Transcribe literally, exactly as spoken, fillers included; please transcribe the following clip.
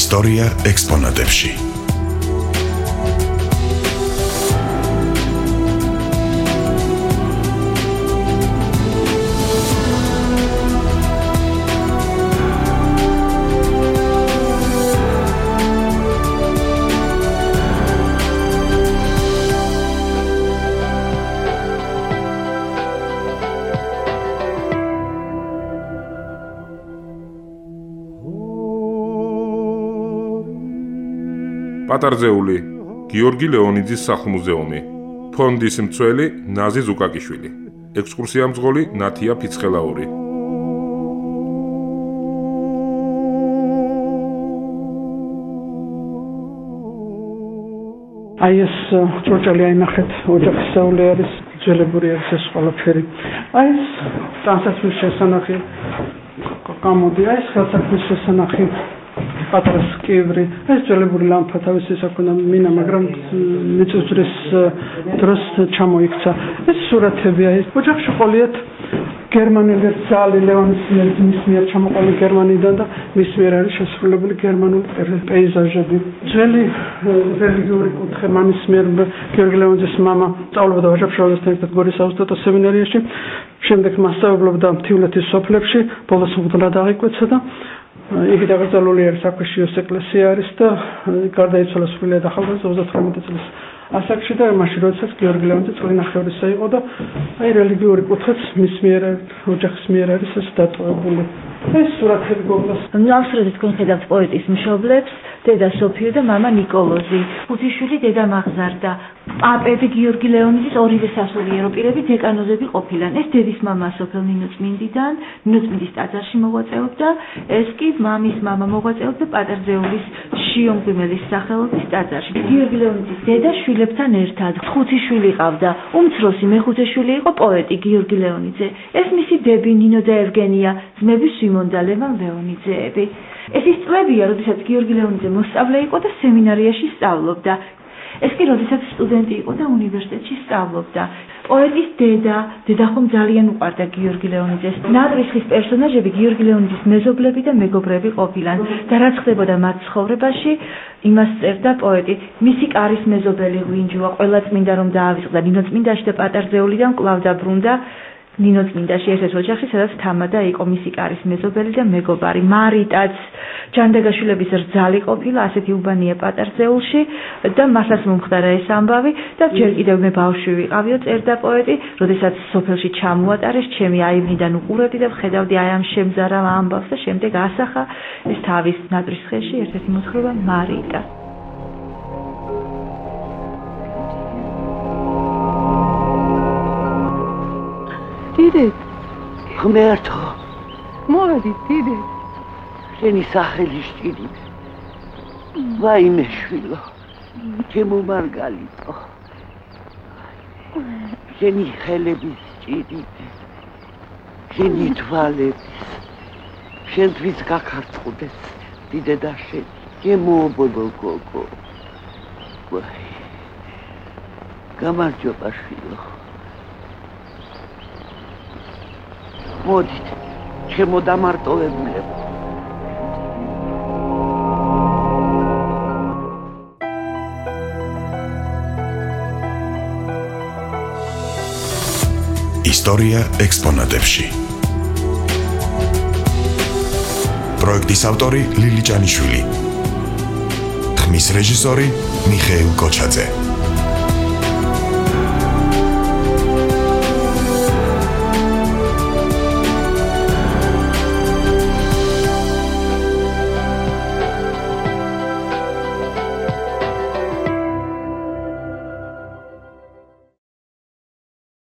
ისტორია ექსპონატებში. პატარძეული გიორგი ლეონიძის სახლ-მუზეუმი, ფონდის მცველი ნაზი ზუკაკიშვილი, ექსკურსიამძღოლი ნათია ფიცხელაური. აი ეს ჭურჭელი აინახეთ, ოჯახის საული არის, ძველებური არის ეს ყველაფერი. აი ეს ტანსაცმლის შესანახი, გამოდი, აი ეს ხელსაქმის შესანახი. პატარა სკივრი, ეს ძველებური ლამპა თავისი საქონდა მინა, მაგრამ მიწისძვრის დროს ჩამოიქცა. ეს სურათებია, ეს ოჯახში ყოლიათ გერმანელი ძალი ლეონის მის მიერ ჩამოყოლი გერმანიდან და მის მიერ არის შესრულებული გერმანული პეიზაჟები. ძველი რელიგიური კუთხე მამის მიერ გიორგი ლეონიძის მამა სწავლობდა ვაჟა-ფშაველასთან ერთად გორის საოსტატო სემინარიაში, შემდეგ მასწავლებლობდა მთიულეთის სოფლებში, ბოლოს მღვდლად აღიკვეცა და იგი დაკრძალული არის საქვეშიოს ეკლესია არის და გარდაიცვალა სრულიად ახალგაზრდა ოცდათვრამეტი წლის ასაკში და მაშინ როდესაც გიორგი ლეონიძე წყვილი ნახევრისა იყო და აი რელიგიური კუთხეც მის მიერ ოჯახის მიერ არის ეს დატოვებული. ეს სურათები გოგლას. ნავსრეთი თქვენ ხედავთ პოეტის მშობლებს, დედა სოფიო და მამა ნიკოლოზი. ხუთიშვილი დედა მაღზარდა. პაპები გიორგი ლეონიძის ორივე სასულიერო პირები დეკანოზები ყოფილან. ეს დედის მამა სოფელ ნინოწმინდიდან, ნინოწმინდის ტაძარში მოღვაწეობდა, ეს კი მამის მამა მოღვაწეობდა პატარძეულის შიომღვიმელის სახელობის ტაძარში. გიორგი ლეონიძის დედა შვილებთან ერთად ხუთი შვილი ყავდა. უმცროსი მეხუთე შვილი იყო პოეტი გიორგი ლეონიძე. ეს მისი დები ნინო და ევგენია, ძმები სიმონ და ლევან ლეონიძეები. ეს ის წლებია, როდესაც გიორგი ლეონიძე მოსწავლე იყო და სემინარიაში სწავლობდა. ეს კი როდესაც სტუდენტი იყო და უნივერსიტეტში სწავლობდა. პოეტის დედა, დედა ხომ ძალიან უყვარდა გიორგი ლეონიძეს. ნატრისხის პერსონაჟები გიორგი ლეონიძის მეზობლები და მეგობრები ყოფილან და რაც ხდებოდა მათ ცხოვრებაში, იმას წერდა პოეტი. მისი კარის მეზობელი ღვინჯოა, ყველა წმინდა რომ დაავიწყდა ნინოწმინდაში და პატარძეულიდან კვლავ დაბრუნდა ნინოწმინდაში, ერთ-ერთ ოჯახში, სადაც თამადა იყო მისი კარის მეზობელი და მეგობარი. მარიტაც ჯანდაგაშვილების რძალი ყოფილა, ასეთი უბანია პატარძეულში და მართლაც მომხდარა ეს ამბავი და ჯერ კიდევ მე ბავშვი ვიყავიო, წერდა პოეტი, როდესაც სოფელში ჩამოატარეს, ჩემი აივნიდან უყურებდი და ვხედავდი აი ამ შემზარავ ამბავს და შემდეგ ასახა ეს თავის ნატრისხეში ერთ-ერთი მოთხრობა მარიტა. დიდეთ, ღმერთო, მოვედით დიდეთ. შენი სახელი შტირით. ვაიმე შვილო, ჩემო მარგალიტო. შენი ხელების შტირით, შენი თვალების, შენთვის გაქარწყდეს დიდედა შენი, ჩემო ბობო გოგო. ვაი, გამარჯობა შვილო. მოდით, ჩემო დამარტოვებულებო. ისტორია ექსპონატებში. პროექტის ავტორი ლილი ჭანიშვილი. ხმის რეჟისორი მიხეილ კოჩაძე.